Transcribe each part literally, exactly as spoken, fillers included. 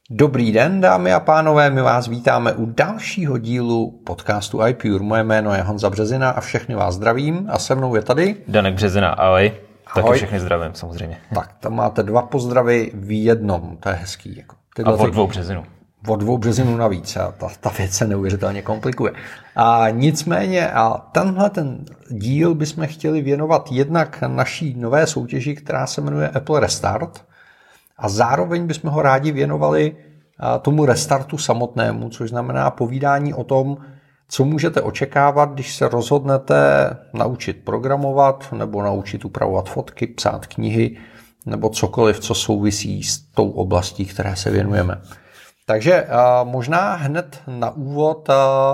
Dobrý den, dámy a pánové, my vás vítáme u dalšího dílu podcastu iPure. Moje jméno je Honza Březina a všechny vás zdravím a se mnou je tady Danek Březina, ahoj. Ahoj. Taky všechny zdravím, samozřejmě. Tak, tam máte dva pozdravy v jednom, to je hezký. Jako. A od dvou březinu. Od dvou březinu navíc a ta, ta věc se neuvěřitelně komplikuje. A nicméně, a tenhle ten díl bychom chtěli věnovat jednak naší nové soutěži, která se jmenuje Apple Restart, a zároveň bychom ho rádi věnovali tomu restartu samotnému, což znamená povídání o tom, co můžete očekávat, když se rozhodnete naučit programovat nebo naučit upravovat fotky, psát knihy nebo cokoliv, co souvisí s tou oblastí, které se věnujeme. Takže možná hned na úvod,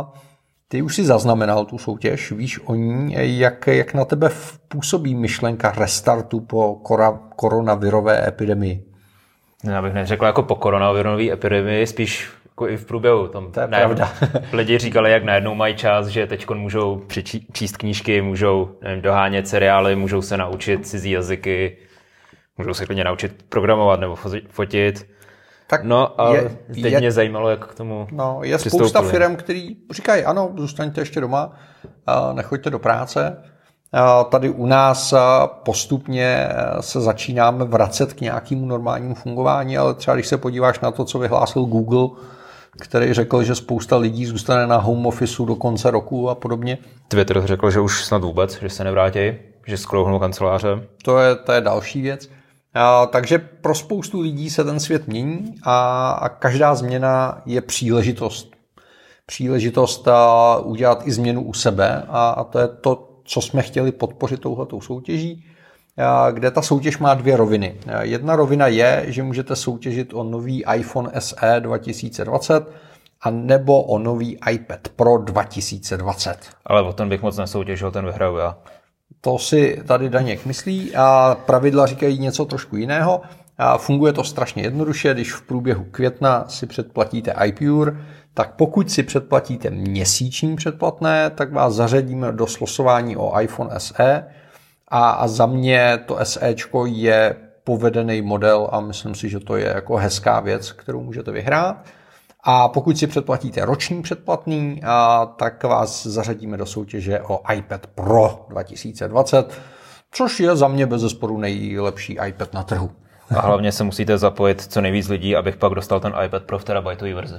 ty už si zaznamenal tu soutěž, víš o ní, jak, jak na tebe působí myšlenka restartu po koronavirové epidemii? Já bych neřekl jako po koronavirové epidemii, spíš jako i v průběhu. Tam to je pravda. Lidi říkali, jak najednou mají čas, že teď můžou číst knížky, můžou nevím, dohánět seriály, můžou se naučit cizí jazyky, můžou se klidně naučit programovat nebo fotit. Tak no a je, teď je, mě zajímalo, jak k tomu no, je spousta firm, který říkají, ano, zůstaňte ještě doma, nechoďte do práce. Tady u nás postupně se začínáme vracet k nějakému normálnímu fungování, ale třeba když se podíváš na to, co vyhlásil Google, který řekl, že spousta lidí zůstane na home officeu do konce roku a podobně. Twitter řekl, že už snad vůbec, že se nevrátí, že sklouhnou kanceláře. To je, to je další věc. A, takže pro spoustu lidí se ten svět mění a, a každá změna je příležitost. Příležitost a, udělat i změnu u sebe a, a to je to, co jsme chtěli podpořit touhletou soutěží, kde ta soutěž má dvě roviny. Jedna rovina je, že můžete soutěžit o nový iPhone S E dva tisíce dvacet a nebo o nový iPad Pro dva tisíce dvacet. Ale o ten bych moc nesoutěžil, ten vyhraju já. To si tady Daněk myslí a pravidla říkají něco trošku jiného. A funguje to strašně jednoduše, když v průběhu května si předplatíte iPure, tak pokud si předplatíte měsíční předplatné, tak vás zařadíme do slosování o iPhone S E a, a za mě to SEčko je povedený model a myslím si, že to je jako hezká věc, kterou můžete vyhrát. A pokud si předplatíte roční předplatný, a, tak vás zařadíme do soutěže o iPad Pro dva tisíce dvacet, což je za mě bezesporu nejlepší iPad na trhu. A hlavně se musíte zapojit co nejvíc lidí, abych pak dostal ten iPad Pro v terabajtové verzi.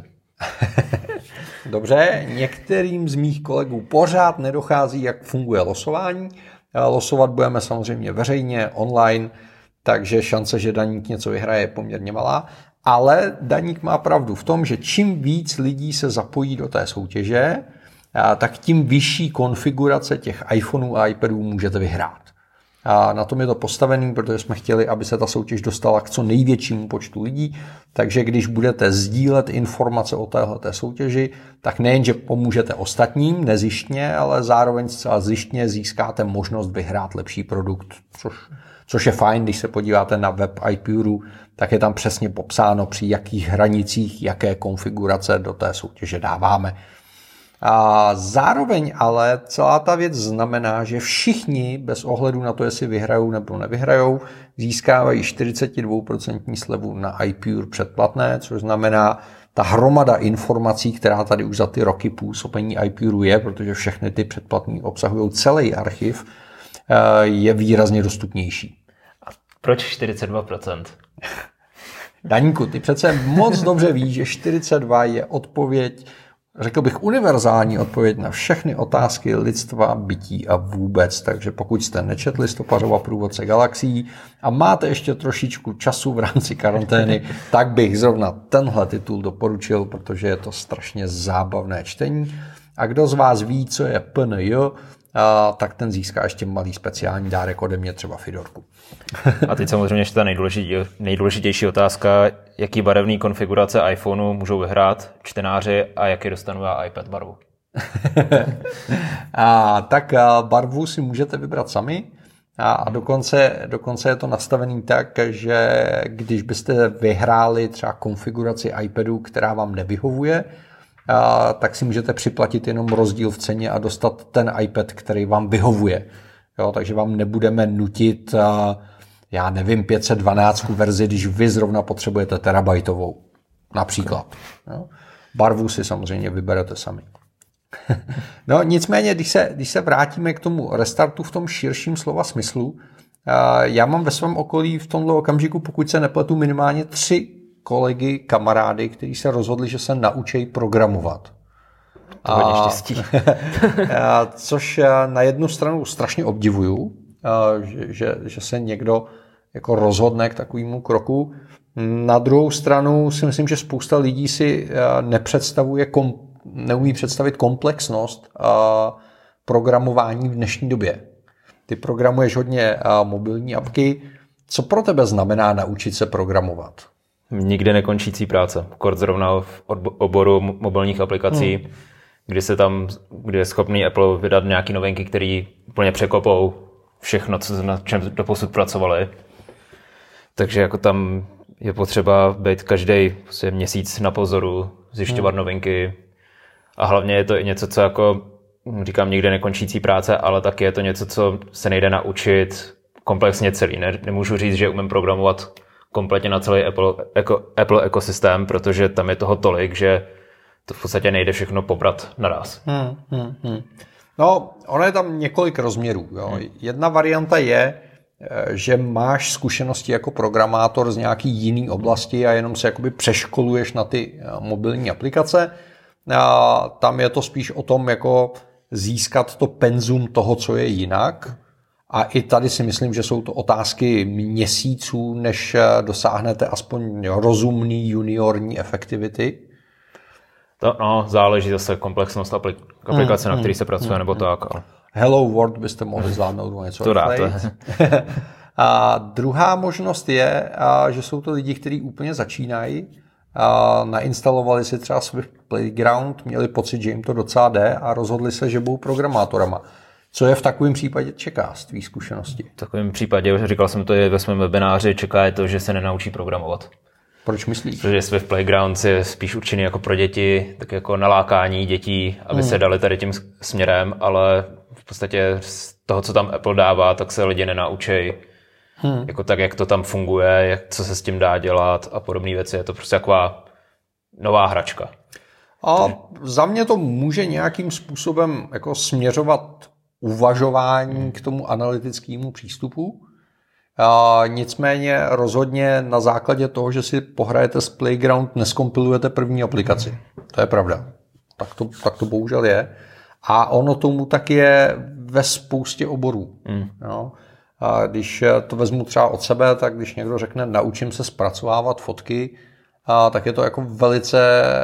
Dobře, některým z mých kolegů pořád nedochází, jak funguje losování. Losovat budeme samozřejmě veřejně, online, takže šance, že Daník něco vyhraje, je poměrně malá. Ale Daník má pravdu v tom, že čím víc lidí se zapojí do té soutěže, tak tím vyšší konfigurace těch iPhoneů a iPadů můžete vyhrát. A na tom je to postavený, protože jsme chtěli, aby se ta soutěž dostala k co největšímu počtu lidí. Takže když budete sdílet informace o téhleté soutěži, tak nejenže pomůžete ostatním nezištně, ale zároveň zcela zištně získáte možnost vyhrát lepší produkt, což, což je fajn, když se podíváte na web iPuru, tak je tam přesně popsáno, při jakých hranicích, jaké konfigurace do té soutěže dáváme. A zároveň ale celá ta věc znamená, že všichni, bez ohledu na to, jestli vyhrajou nebo nevyhrajou, získávají čtyřicet dva procent slevu na iPure předplatné, což znamená ta hromada informací, která tady už za ty roky působení iPure je, protože všechny ty předplatné obsahují celý archiv, je výrazně dostupnější. A proč čtyřicet dva procent? Daníku, ty přece moc dobře víš, že čtyřicet dva je odpověď, řekl bych, univerzální odpověď na všechny otázky lidstva, bytí a vůbec. Takže pokud jste nečetli Stopařova průvodce galaxií a máte ještě trošičku času v rámci karantény, tak bych zrovna tenhle titul doporučil, protože je to strašně zábavné čtení. A kdo z vás ví, co je P N J, tak ten získá ještě malý speciální dárek ode mě, třeba Fidorku. A teď samozřejmě ještě ta nejdůležitější, nejdůležitější otázka, jaký barevný konfigurace iPhoneu můžou vyhrát čtenáři a jaký dostanu já iPad barvu. a, tak a barvu si můžete vybrat sami a, a dokonce, dokonce je to nastavený tak, že když byste vyhráli třeba konfiguraci iPadu, která vám nevyhovuje, a, tak si můžete připlatit jenom rozdíl v ceně a dostat ten iPad, který vám vyhovuje. Jo, takže vám nebudeme nutit, a, já nevím, pět set dvanáct verzi, když vy zrovna potřebujete terabajtovou. Například. No. Barvu si samozřejmě vyberete sami. No nicméně, když se, když se vrátíme k tomu restartu v tom širším slova smyslu, já mám ve svém okolí v tomto okamžiku, pokud se nepletu, minimálně tři kolegy, kamarády, kteří se rozhodli, že se naučí programovat. To hodně štěstí. A, což na jednu stranu strašně obdivuju, že, že, že se někdo jako rozhodne k takovému kroku. Na druhou stranu si myslím, že spousta lidí si nepředstavuje, kom, neumí představit komplexnost programování v dnešní době. Ty programuješ hodně mobilní apky. Co pro tebe znamená naučit se programovat? Nikde nekončící práce. Kort zrovna v oboru mobilních aplikací, hmm. kdy se tam, kdy je schopný Apple vydat nějaký novinky, které úplně překopou všechno, co, na čem doposud pracovali. Takže jako tam je potřeba být každý prostě měsíc na pozoru, zjišťovat hmm. novinky. A hlavně je to i něco, co jako, říkám, nikde nekončící práce, ale taky je to něco, co se nejde naučit komplexně celý. Ne, nemůžu říct, že umím programovat kompletně na celý Apple, jako, Apple ekosystém, protože tam je toho tolik, že to v podstatě nejde všechno pobrat naraz. Hmm, hmm, hmm. No, ono je tam několik rozměrů. Jo. Hmm. Jedna varianta je, že máš zkušenosti jako programátor z nějaký jiný oblasti a jenom se jakoby přeškoluješ na ty mobilní aplikace. A tam je to spíš o tom, jako získat to penzum toho, co je jinak. A i tady si myslím, že jsou to otázky měsíců, než dosáhnete aspoň rozumný juniorní efektivity. To, no, záleží zase komplexnost aplik- aplikace, hmm, na který se pracuje, hmm, nebo hmm. tak. Ale... Hello World byste mohli zvládnout něco. To rád. A druhá možnost je, že jsou to lidi, kteří úplně začínají, a nainstalovali si třeba Swift Playground, měli pocit, že jim to docela jde a rozhodli se, že budou programátorama. Co je v takovém případě čeká z tvých zkušeností? V takovém případě, říkal jsem to i ve svém webináři, čeká je to, že se nenaučí programovat. Proč myslíš? Protože Swift Playground je spíš určený jako pro děti, tak jako nalákání dětí, aby hmm. se dali tady tím směrem, ale v podstatě z toho, co tam Apple dává, tak se lidi nenaučí. Hmm. Jako tak, jak to tam funguje, jak, co se s tím dá dělat a podobné věci. Je to prostě taková nová hračka. A Takže... za mě to může nějakým způsobem jako směřovat uvažování k tomu analytickému přístupu. A nicméně rozhodně na základě toho, že si pohrajete s Playground, neskompilujete první aplikaci. To je pravda. Tak to, tak to bohužel je. A ono tomu tak je ve spoustě oborů. Hmm. Jo. A když to vezmu třeba od sebe, tak když někdo řekne, naučím se zpracovávat fotky, a tak je to jako velice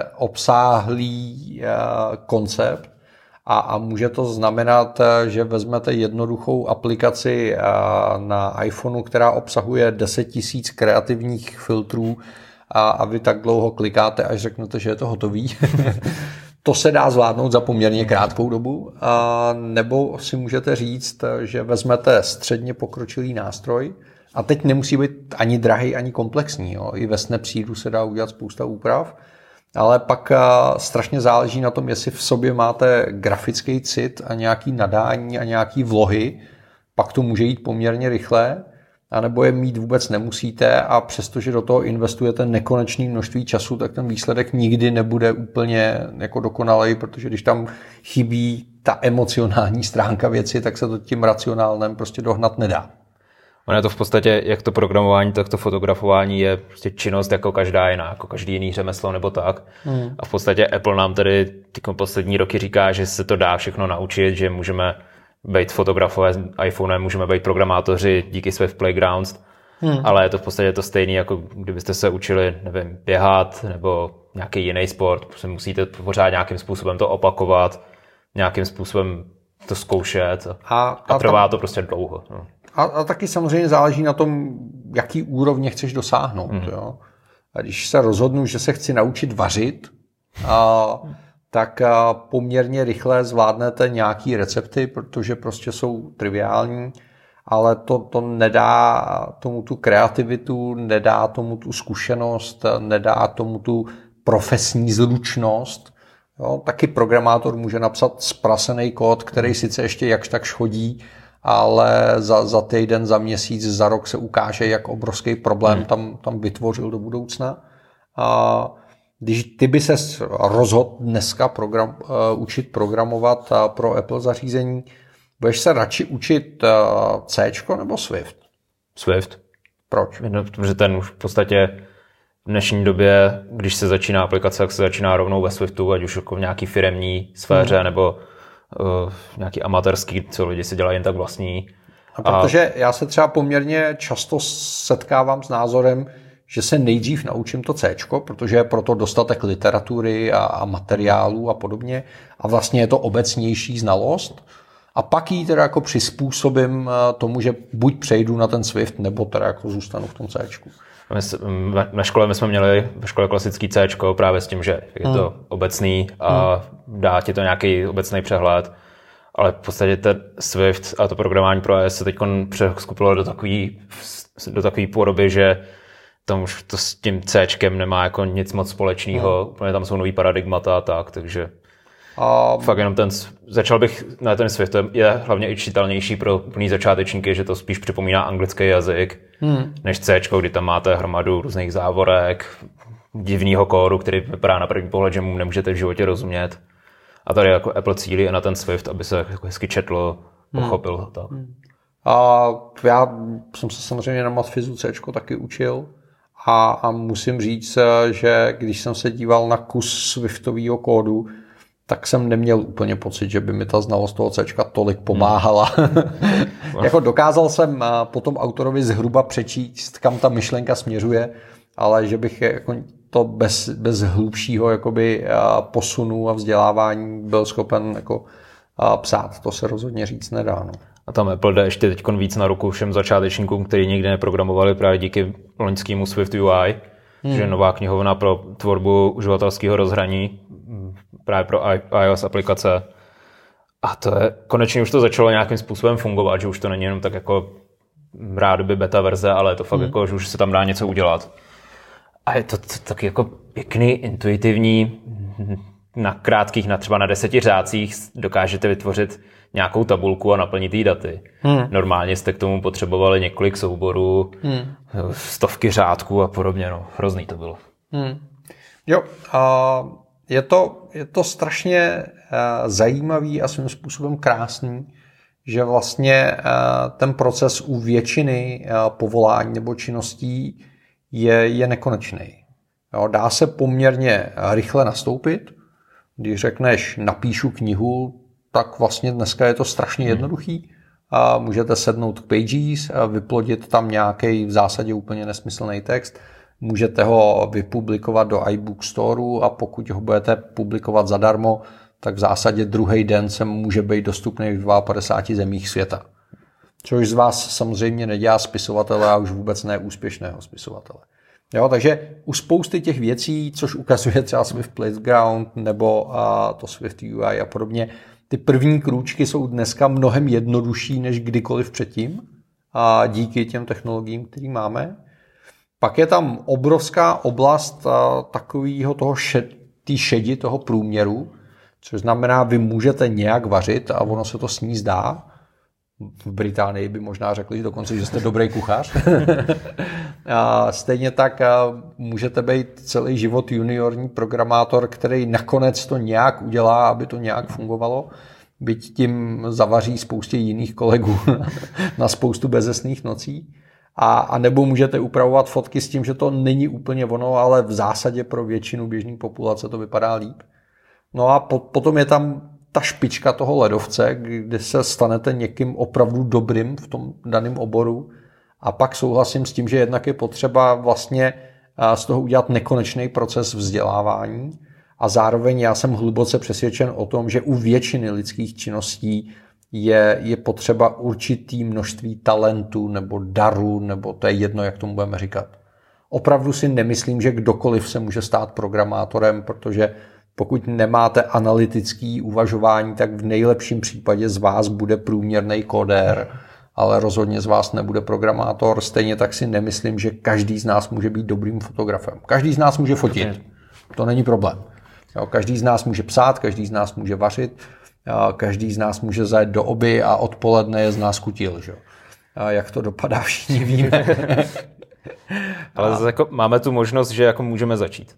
obsáhlý koncept a, a může to znamenat, že vezmete jednoduchou aplikaci na iPhoneu, která obsahuje deset tisíc kreativních filtrů a, a vy tak dlouho klikáte, až řeknete, že je to hotový. To se dá zvládnout za poměrně krátkou dobu, a nebo si můžete říct, že vezmete středně pokročilý nástroj a teď nemusí být ani drahý, ani komplexní. Jo. I ve Snapseedu se dá udělat spousta úprav, ale pak strašně záleží na tom, jestli v sobě máte grafický cit a nějaký nadání a nějaký vlohy, pak to může jít poměrně rychle, anebo je mít vůbec nemusíte a přestože do toho investujete nekonečné množství času, tak ten výsledek nikdy nebude úplně jako dokonalý, protože když tam chybí ta emocionální stránka věci, tak se to tím racionálnem prostě dohnat nedá. Ono je to v podstatě, jak to programování, tak to fotografování je prostě činnost jako každá jiná, jako každý jiný řemeslo nebo tak. Hmm. A v podstatě Apple nám tady ty poslední roky říká, že se to dá všechno naučit, že můžeme být fotografové s iPhonem, můžeme být programátoři díky Swift Playgrounds, hmm. ale je to v podstatě to stejné, jako kdybyste se učili, nevím, běhat nebo nějaký jiný sport, prostě musíte pořád nějakým způsobem to opakovat, nějakým způsobem to zkoušet a, a, a trvá to prostě dlouho. No. A, a taky samozřejmě záleží na tom, jaký úrovně chceš dosáhnout. Hmm. Jo? A když se rozhodnu, že se chci naučit vařit, a tak poměrně rychle zvládnete nějaký recepty, protože prostě jsou triviální, ale to, to nedá tomu tu kreativitu, nedá tomu tu zkušenost, nedá tomu tu profesní zručnost. Jo, taky programátor může napsat zprasený kód, který sice ještě jakž takž chodí, ale za, za týden, za měsíc, za rok se ukáže, jak obrovský problém hmm. tam, tam vytvořil do budoucna. A když ty by ses rozhodl dneska program, uh, učit programovat uh, pro Apple zařízení, budeš se radši učit uh, C nebo Swift? Swift. Proč? No, protože ten už v podstatě v dnešní době, když se začíná aplikace, tak se začíná rovnou ve Swiftu, ať už jako v nějaký firemní sféře, hmm. nebo uh, nějaký amatérský, co lidi si dělají jen tak vlastní. A protože já se třeba poměrně často setkávám s názorem, že se nejdřív naučím to C, protože je proto dostatek literatury a, a materiálů a podobně a vlastně je to obecnější znalost a pak ji teda jako přizpůsobím tomu, že buď přejdu na ten Swift, nebo teda jako zůstanu v tom C. Na škole my jsme měli ve škole klasický C právě s tím, že je to hmm. obecný a hmm. dá ti to nějaký obecný přehled. Ale v podstatě ten Swift a to programování pro iOS se teď přeskupilo do takový, do takový podoby, že tam už to s tím Cčkem nemá jako nic moc společného. Hmm. Úplně tam jsou nový paradigmata a tak, takže um, fakt jenom ten, začal bych na ten Swift, je hlavně i čitelnější pro plný začátečníky, že to spíš připomíná anglický jazyk, hmm. než Cčko, kdy tam máte hromadu různých závorek, divného kódu, který vypadá na první pohled, že mu nemůžete v životě rozumět. A tady jako Apple cílí na ten Swift, aby se jako hezky četlo, pochopil. Hmm. Tak. A já jsem se samozřejmě na Matfizu Cčko taky učil a, a musím říct, že když jsem se díval na kus Swiftového kódu, tak jsem neměl úplně pocit, že by mi ta znalost toho Cčka tolik pomáhala. Hmm. Jako dokázal jsem potom autorovi zhruba přečíst, kam ta myšlenka směřuje, ale že bych jako to bez, bez hlubšího jakoby posunu a vzdělávání byl schopen jako psát. To se rozhodně říct nedá. No. A tam Apple jde ještě teď víc na ruku všem začátečníkům, kteří nikdy neprogramovali právě díky loňskému Swift U I, hmm. že nová knihovna pro tvorbu uživatelského rozhraní právě pro iOS aplikace. A to je, konečně už to začalo nějakým způsobem fungovat, že už to není jenom tak jako rádoby beta verze, ale je to fakt hmm. jako, že už se tam dá něco udělat. A je to, to taky jako pěkný, intuitivní, na krátkých, na třeba na deseti řádcích dokážete vytvořit nějakou tabulku a naplnit jí daty. Hmm. Normálně jste k tomu potřebovali několik souborů, hmm. stovky řádků a podobně. No, hrozný to bylo. Hmm. Jo, a je to, je to strašně zajímavý a svým způsobem krásný, že vlastně ten proces u většiny povolání nebo činností je, je nekonečný. Jo, dá se poměrně rychle nastoupit. Když řekneš napíšu knihu, tak vlastně dneska je to strašně jednoduchý. A můžete sednout k Pages a vyplodit tam nějaký v zásadě úplně nesmyslný text. Můžete ho vypublikovat do iBook Store a pokud ho budete publikovat zadarmo, tak v zásadě druhý den se může být dostupný v padesáti dvou zemích světa. Což z vás samozřejmě nedělá spisovatele a už vůbec ne úspěšného spisovatele. Jo, takže u spousty těch věcí, což ukazuje třeba Swift Playground nebo a, to Swift U I a podobně, ty první krůčky jsou dneska mnohem jednodušší než kdykoliv předtím a díky těm technologiím, které máme. Pak je tam obrovská oblast takového toho šed, tý šedi, toho průměru, což znamená, vy můžete nějak vařit a ono se to s ní zdá. V Británii by možná řekli dokonce, že jste dobrý kuchař. A stejně tak můžete být celý život juniorní programátor, který nakonec to nějak udělá, aby to nějak fungovalo. Byť tím zavaří spoustě jiných kolegů na spoustu bezesných nocí. A, a nebo můžete upravovat fotky s tím, že to není úplně ono, ale v zásadě pro většinu běžné populace to vypadá líp. No a po, potom je tam ta špička toho ledovce, kde se stanete někým opravdu dobrým v tom daném oboru. A pak souhlasím s tím, že jednak je potřeba vlastně z toho udělat nekonečný proces vzdělávání. A zároveň já jsem hluboce přesvědčen o tom, že u většiny lidských činností je, je potřeba určitý množství talentu nebo daru, nebo to je jedno, jak tomu budeme říkat. Opravdu si nemyslím, že kdokoliv se může stát programátorem, protože pokud nemáte analytické uvažování, tak v nejlepším případě z vás bude průměrný kodér, ale rozhodně z vás nebude programátor. Stejně tak si nemyslím, že každý z nás může být dobrým fotografem. Každý z nás může fotit. To není problém. Jo, každý z nás může psát, každý z nás může vařit, každý z nás může zajet do oby a odpoledne je z nás kutil. Že? A jak to dopadá, všichni víme. Ale a... jako máme tu možnost, že jako můžeme začít.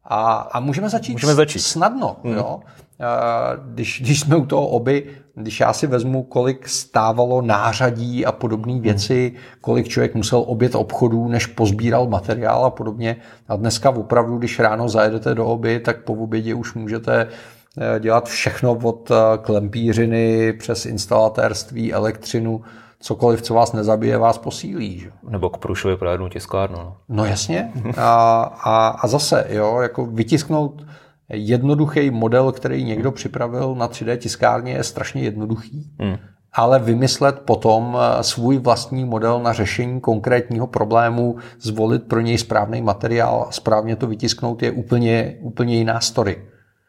A, a můžeme začít, můžeme začít. snadno. Hmm. Jo? Když, když jsme u toho oby, když já si vezmu, kolik stávalo nářadí a podobné věci, hmm. kolik člověk musel obět obchodů, než pozbíral materiál a podobně. A dneska opravdu, když ráno zajedete do oby, tak po obědě už můžete dělat všechno od klempířiny přes instalatérství, elektřinu, cokoliv, co vás nezabije, vás posílí. Že? Nebo k průšovi projednou tiskárnu. No, no jasně. A, a, a zase, jo, jako vytisknout jednoduchý model, který někdo připravil na tři dé tiskárně, je strašně jednoduchý. Hmm. Ale vymyslet potom svůj vlastní model na řešení konkrétního problému, zvolit pro něj správný materiál a správně to vytisknout je úplně, úplně jiná story.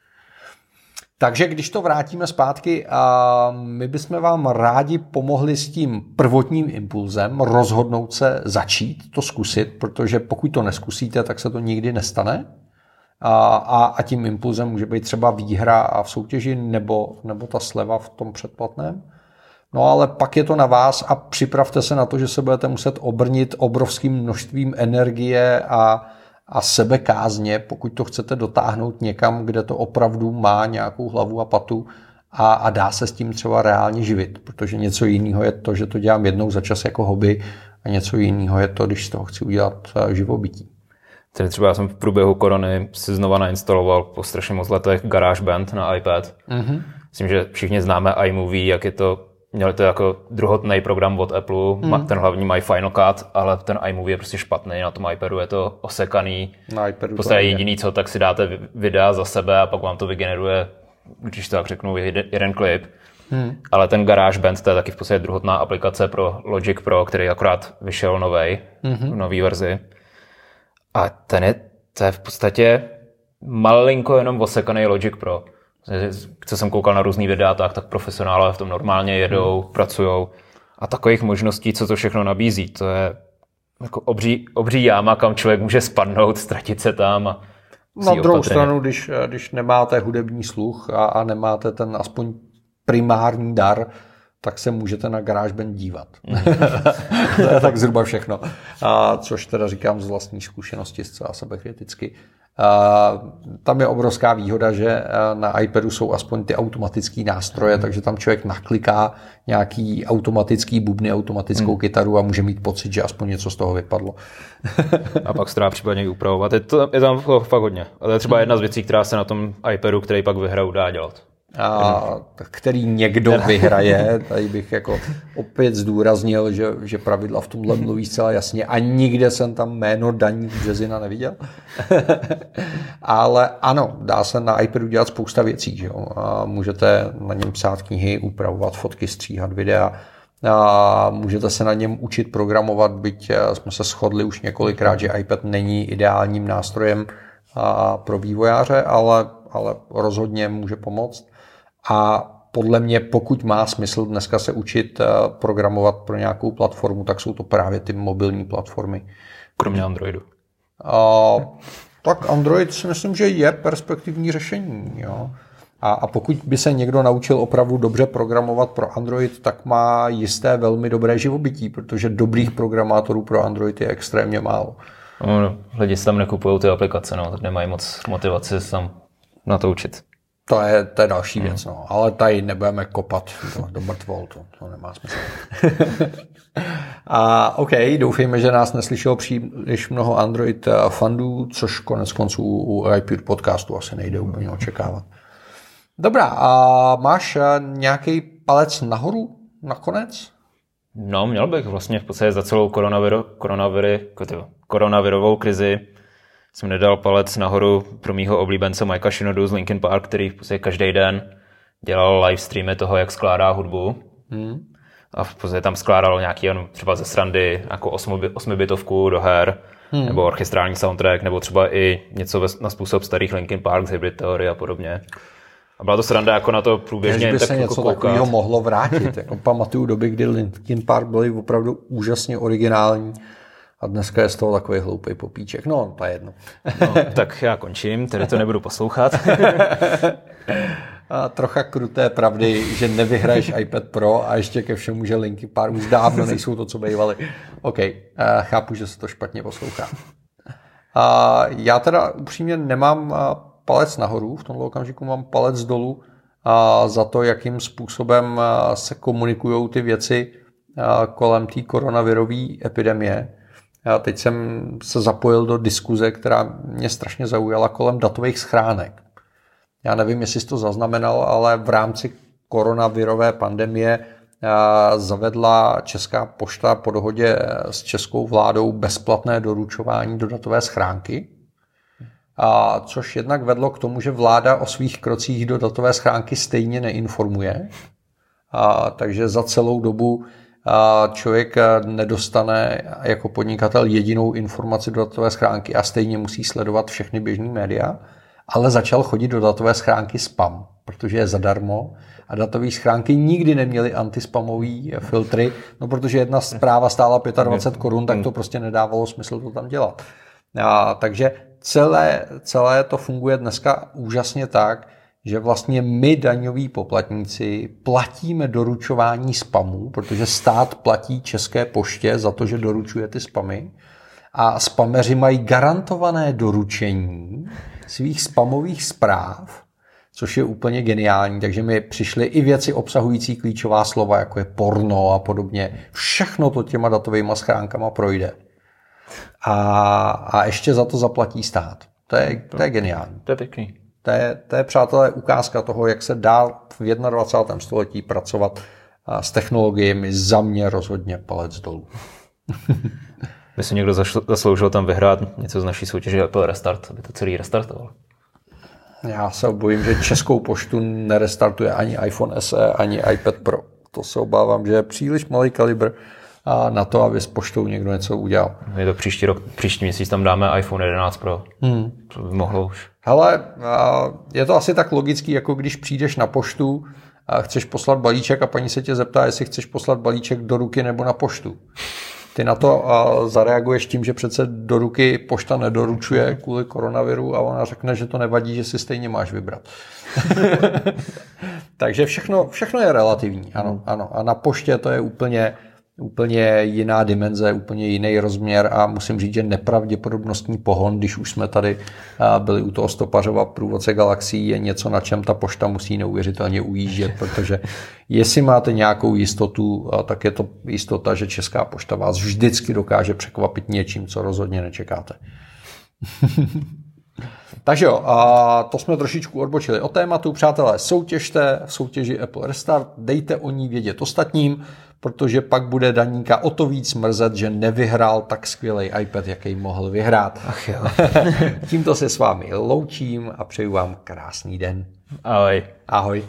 Takže když to vrátíme zpátky, my bychom vám rádi pomohli s tím prvotním impulzem rozhodnout se začít to zkusit, protože pokud to neskusíte, tak se to nikdy nestane. A, a, a tím impulzem může být třeba výhra v soutěži nebo, nebo ta sleva v tom předplatném. No ale pak je to na vás a připravte se na to, že se budete muset obrnit obrovským množstvím energie a a sebekázně, pokud to chcete dotáhnout někam, kde to opravdu má nějakou hlavu a patu a, a dá se s tím třeba reálně živit, protože něco jiného je to, že to dělám jednou za čas jako hobby a něco jiného je to, když z toho chci udělat živobytí. Tedy třeba já jsem v průběhu korony si znova nainstaloval po strašně moc letech GarageBand na iPad. Mm-hmm. Myslím, že všichni známe iMovie, jak je to. Měli to jako druhotný program od Apple, hmm. ten hlavní mají Final Cut, ale ten iMovie je prostě špatný, na tom iPadu je to osekaný. Na iPadu v podstatě jediný co, tak si dáte videa za sebe a pak vám to vygeneruje, když to tak řeknu, jeden, jeden klip. Hmm. Ale ten GarageBand, to je taky v podstatě druhotná aplikace pro Logic Pro, který akorát vyšel novej, hmm. v nový verzi. A ten je, to je v podstatě malinko jenom osekaný Logic Pro. Co jsem koukal na různý videa, tak, tak profesionálové v tom normálně jedou, hmm. pracujou. A takových možností, co to všechno nabízí, to je jako obří, obří jáma, kam člověk může spadnout, ztratit se tam. A na druhou stranu, když, když nemáte hudební sluch a, a nemáte ten aspoň primární dar, tak se můžete na GarageBand dívat. Mm. To je tak zhruba všechno. A což teda říkám z vlastní zkušenosti, zcela sebekriticky. A tam je obrovská výhoda, že na iPadu jsou aspoň ty automatické nástroje, mm. takže tam člověk nakliká nějaký automatický bubny, automatickou mm. kytaru a může mít pocit, že aspoň něco z toho vypadlo. A pak se dá případně upravovat. Je, to, je tam fakt hodně. Ale to je třeba jedna z věcí, která se na tom iPadu, který pak vyhraju, dá dělat. A který někdo vyhraje, tady bych jako opět zdůraznil, že, že pravidla v tomhle mluví zcela jasně a nikde jsem tam jméno Daník Březina neviděl. Ale ano, dá se na iPadu dělat spousta věcí, že jo? A můžete na něm psát knihy, upravovat fotky, stříhat videa, a můžete se na něm učit programovat, byť jsme se shodli už několikrát, že iPad není ideálním nástrojem pro vývojáře, ale, ale rozhodně může pomoct. A podle mě, pokud má smysl dneska se učit programovat pro nějakou platformu, tak jsou to právě ty mobilní platformy. Kromě Androidu. A, tak Android si myslím, že je perspektivní řešení. Jo. A, a pokud by se někdo naučil opravdu dobře programovat pro Android, tak má jisté velmi dobré živobytí, protože dobrých programátorů pro Android je extrémně málo. No, lidi si tam nekupují ty aplikace, no, tak nemají moc motivace se tam na to učit. To je, to je další věc, no. Ale tady nebudeme kopat do, do mrtvol, to, to nemá smysl. A OK, doufejme, že nás neslyšelo příliš mnoho Android fandů, což konec konců u iPod podcastu asi nejde úplně očekávat. Dobrá, a máš nějaký palec nahoru nakonec? No, měl bych vlastně v podstatě za celou koronaviru, koronaviry, koronavirovou krizi jsem nedal palec nahoru pro mýho oblíbence Mikea Shinodu z Linkin Park, který v podstatě každý den dělal live streamy toho, jak skládá hudbu. Hmm. A v podstatě tam skládal nějaký jen třeba ze srandy, jako osmibitovku do her, hmm. nebo orchestrální soundtrack, nebo třeba i něco na způsob starých Linkin Park z Hybrid Theory a podobně. A byla to sranda jako na to průběžně. Když by tak se jako něco koukat. Takového mohlo vrátit. Jako pamatuju doby, kdy Linkin Park byli opravdu úžasně originální a dneska je z toho takový hloupej popíček. No, to je jedno. No, tak já končím, tedy to nebudu poslouchat. A trocha kruté pravdy, že nevyhraješ iPad Pro a ještě ke všemu, že Linkin Park už dávno nejsou to, co bývali. OK, chápu, že se to špatně poslouchá. A já teda upřímně nemám palec nahoru, v tomto okamžiku mám palec dolů a za to, jakým způsobem se komunikují ty věci kolem té koronavirové epidemie. Já teď jsem se zapojil do diskuze, která mě strašně zaujala kolem datových schránek. Já nevím, jestli jsi to zaznamenal, ale v rámci koronavirové pandemie zavedla Česká pošta po dohodě s českou vládou bezplatné doručování do datové schránky, a což jednak vedlo k tomu, že vláda o svých krocích do datové schránky stejně neinformuje. A takže za celou dobu člověk nedostane jako podnikatel jedinou informaci do datové schránky a stejně musí sledovat všechny běžné média, ale začal chodit do datové schránky spam, protože je zadarmo a datové schránky nikdy neměly antispamové filtry, no protože jedna zpráva stála dvacet pět korun, tak to prostě nedávalo smysl to tam dělat. A, takže celé, celé to funguje dneska úžasně tak, že vlastně my daňoví poplatníci platíme doručování spamů, protože stát platí České poště za to, že doručuje ty spamy a spameři mají garantované doručení svých spamových zpráv, což je úplně geniální, takže mi přišly i věci obsahující klíčová slova, jako je porno a podobně. Všechno to těma datovými schránkama projde. A, a ještě za to zaplatí stát. To je, to je geniální. To je pěkný. To je, to je, přátelé, ukázka toho, jak se dá v dvacátém prvním století pracovat s technologiemi. Za mě rozhodně palec dolů. By si někdo zasloužil tam vyhrát něco z naší soutěže Apple Restart, aby to celý restartoval? Já se bojím, že Českou poštu nerestartuje ani iPhone S E, ani iPad Pro. To se obávám, že je příliš malý kalibr na to, aby s poštou někdo něco udělal. Je to příští rok, příští měsíc tam dáme iPhone jedenáct Pro. Hmm. To by mohlo už. Hele, je to asi tak logický, jako když přijdeš na poštu a chceš poslat balíček a paní se tě zeptá, jestli chceš poslat balíček do ruky nebo na poštu. Ty na to zareaguješ tím, že přece do ruky pošta nedoručuje kvůli koronaviru a ona řekne, že to nevadí, že si stejně máš vybrat. Takže všechno, všechno je relativní. Ano, ano. A na poště to je úplně, úplně jiná dimenze, úplně jiný rozměr a musím říct, že nepravděpodobnostní pohon, když už jsme tady byli u toho Stopařova průvodce galaxií, je něco, na čem ta pošta musí neuvěřitelně ujíždět, protože jestli máte nějakou jistotu, tak je to jistota, že Česká pošta vás vždycky dokáže překvapit něčím, co rozhodně nečekáte. Takže jo, a to jsme trošičku odbočili od tématu. Přátelé, soutěžte v soutěži Apple Restart, dejte o ní vědět ostatním, protože pak bude daníka o to víc mrzet, že nevyhrál tak skvělý iPad, jaký mohl vyhrát. Ach jo. Tímto se s vámi loučím a přeju vám krásný den. Ahoj. Ahoj.